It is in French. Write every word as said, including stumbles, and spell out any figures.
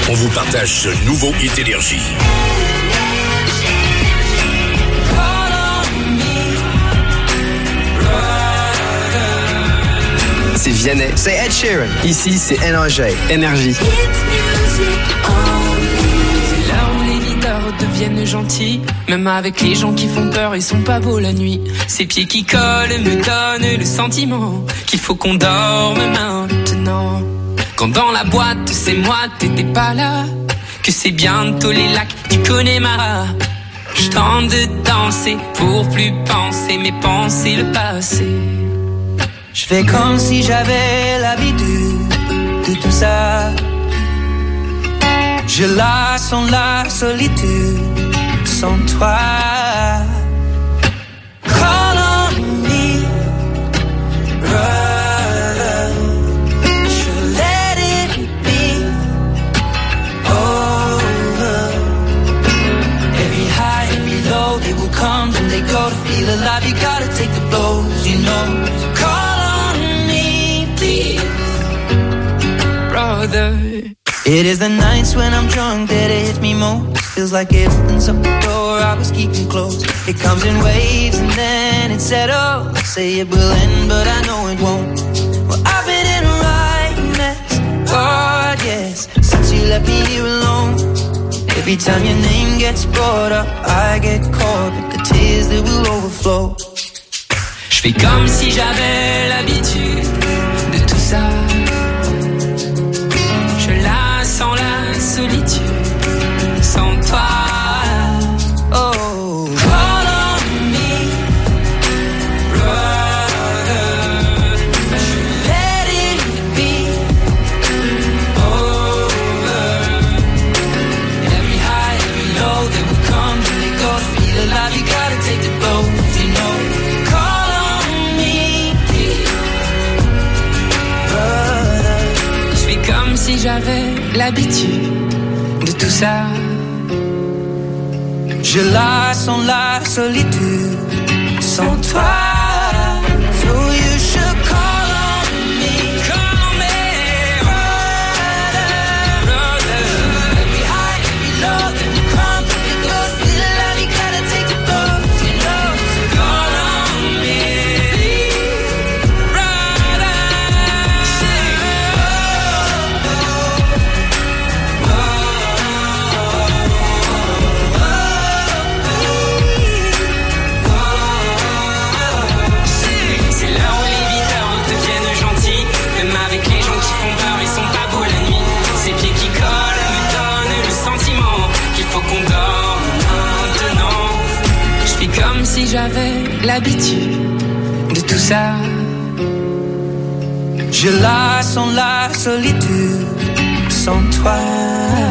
on vous partage ce nouveau hit Énergie. C'est Vianney, c'est Ed Sheeran. Ici, c'est Énergie. Énergie. C'est là où les leaders deviennent gentils. Même avec les gens qui font peur, ils sont pas beaux la nuit. Ces pieds qui collent me donnent le sentiment qu'il faut qu'on dorme maintenant. Quand dans la boîte, c'est moi, t'étais pas là. Que c'est bientôt les lacs, tu connais ma. Je tente de danser pour plus penser, mais penser le passé. Je fais comme si j'avais l'habitude de tout ça. Je la sens la solitude sans toi. Call on me, brother. Should let it be over. Every high, every low, they will come and they go. To feel alive, you gotta take the blows, you know. Call brother. It is the nights when I'm drunk that it hits me most. Feels like it opens up the door I was keeping closed. It comes in waves and then it settles. Say it will end, but I know it won't. Well, I've been in a right mess, God, yes, since you left me here alone. Every time your name gets brought up, I get caught with the tears that will overflow. Je fais comme si j'avais l'habitude de tout ça. Je la sens la solitude sans toi. Oh, call on me, brother. let it be over. Every high, every low, they will come and they go. To feel alive, you gotta take the blows, you know. Comme si j'avais l'habitude de tout ça. Je la sens la solitude sans toi. So you should call on me, call on me, brother, brother. Every high, every low, then you come, it goes. Feel alive, you gotta take the blows, you know. So call on me, brother. Comme si j'avais l'habitude de tout ça. Je la sens la solitude sans toi.